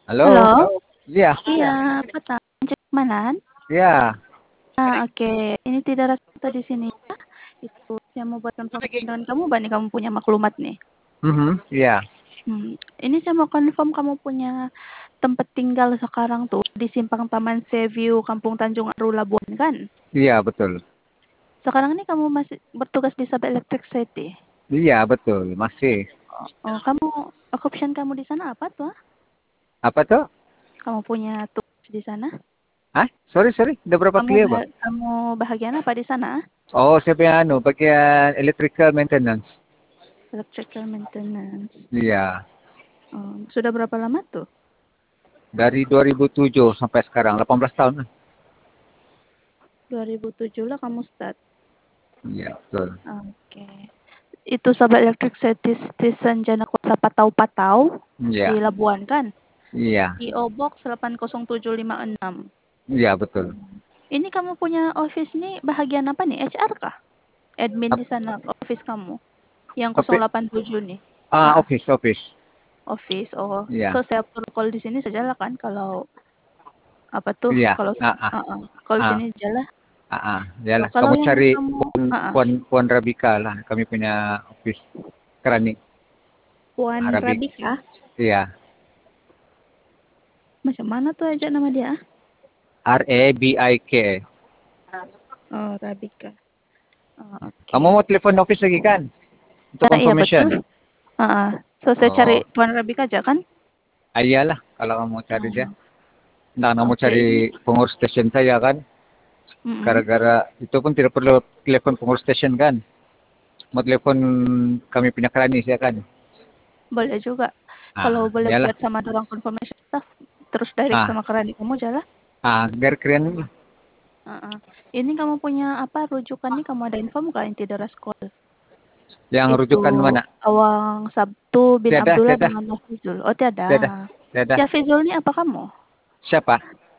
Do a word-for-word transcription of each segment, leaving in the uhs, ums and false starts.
Halo, Halo? iya, Iya, petang cek manan? iya, Ah, oke. Ini tidak rasa di sini ya. Itu saya mau buat confirmation dengan kamu, Bani, kamu punya maklumat nih. mhm, iya, Hmm. Ini saya mau confirm kamu punya tempat tinggal sekarang tuh di Simpang Taman Seaview, Kampung Tanjung Aru, Labuan kan? iya betul, Sekarang ini kamu masih bertugas di Sabah Electric City. iya betul, masih. Oh, oh, kamu occupation kamu di sana apa tuh? Ah? Apa tuh? Kamu punya tugas di sana? Hah? Sorry, sorry, udah berapa Kamu clear, Pak? bah- kamu bahagian apa di sana? Ah? Oh, saya punya anu, bagian electrical maintenance. Electrical maintenance. Iya, Oh, sudah berapa lama tuh? dari dua ribu tujuh sampai sekarang, delapan belas tahun. Lah. dua ribu tujuh lah kamu start. Iya, betul. Oke. Itu Sabah Electric Citizen Jana Kota Patau-Patau di Iya, Labuan kan? iya, P O Box delapan nol tujuh lima enam. iya betul. Ini kamu punya office nih bahagian apa nih? H R kah? Admin di Ap- sana office kamu. Yang Tapi, nol delapan tujuh nih. ah, Ah, office, office. office. Oh, so Iya, saya perlu call di sini saja lah kan kalau apa tuh? iya, Kalau ah, ah, uh -uh, call ah, sini aja lah. ah, ah. So, Yalah, kalau kamu yang cari kamu uh -uh, Puan, Puan Rabika lah, kami punya office keramik. Puan Arabic. Rabika, Iya, macam mana tuh aja nama dia? R A B I K. Oh, Rabika. Oh, oke. Kamu Okay. mau telepon office lagi kan? Untuk Ah, iya betul. confirmation. Uh, so saya cari Oh, Puan Rabika aja kan? ah, iyalah kalau kamu mau cari dia. Oh, Nah, kamu oke cari ini. pengurus station saya kan? Mm-mm. Gara-gara itu pun tidak perlu telepon pengurus station kan? Mau telepon kami punya kranis ya kan? Boleh juga. Kalau Ah, boleh iyalah. buat sama orang confirmation stuff, terus direct Ah, sama kerani kamu aja lah. ah, biar keren. Uh-uh. Ini kamu punya apa rujukan nih? Kamu ada info nggak yang tidak sekolah? Yang Itu rujukan mana? Awang Sabtu bin Tiada, Abdullah tiada, dengan Hafizul. Oh tiada. tiada, tiada. Si Hafizul ini apa kamu? Siapa?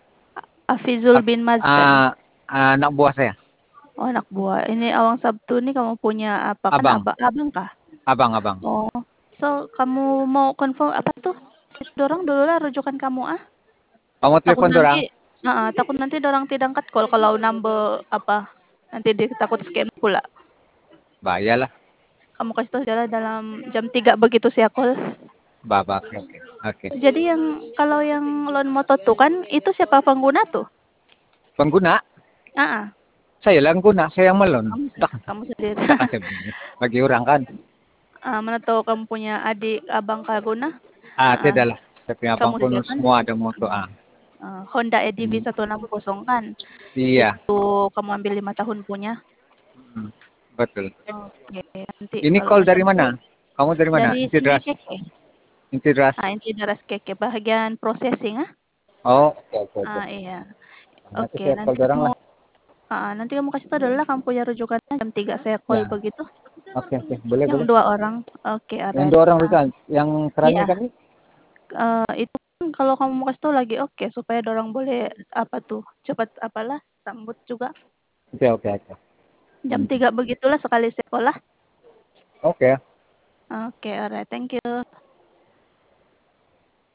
Hafizul Af- bin Mazdan. ah, ah, anak buah saya. Oh anak buah. Ini Awang Sabtu ini kamu punya apa kan? Abang, Abang, abang kah? abang, abang. Oh, so kamu mau confirm apa tuh? Dorong dulu lah rujukan kamu ah. Kamu Takut telepon nanti, orang? uh, takut nanti dorang tidak angkat call kalau nambah apa? Nanti dia takut scam pula. Bayalah. Kamu kasih tahu jalan dalam jam tiga begitu sih call. Babak. Oke, oke. Jadi yang kalau yang loan motor tuh kan itu siapa pengguna tuh? Pengguna, Ah, uh-uh. saya lah pengguna, saya yang melon. kamu Tak, kamu sendiri. tak kasih bagi orang kan. uh, mana tahu kamu punya adik abang kaguna? Ah, Uh, uh. tidak lah. Saya punya abang Kamu pun saja kan? semua ada motor. Ah. Uh, Honda E D V Hmm. seratus enam puluh kan? Iya, Itu kamu ambil lima tahun punya. hmm, betul. Oke, nanti Ini kalau call macam dari itu mana? Kamu dari mana? dari sini Intidras. keke. Intidras. Ah, inti daras keke bagian processing ah. Oh, oke, oke, oke. Ah, iya. Nanti Oke, saya call nanti orang kamu lah. ah, nanti kamu kasih tahu dulu lah kamu punya rujukannya jam tiga saya call Ya, begitu. oke, oke. Boleh, Yang boleh. dua orang. Oke, Yang alright. dua orang Ah, bukan? Yang kerani iya. kami? Eh, itu kan kalau kamu mau kasih tahu lagi oke supaya orang boleh apa tuh cepat apalah sambut juga. Oke, oke, oke. Jam Hmm. tiga begitulah sekali sekolah. Oke. Oke, alright. Thank you.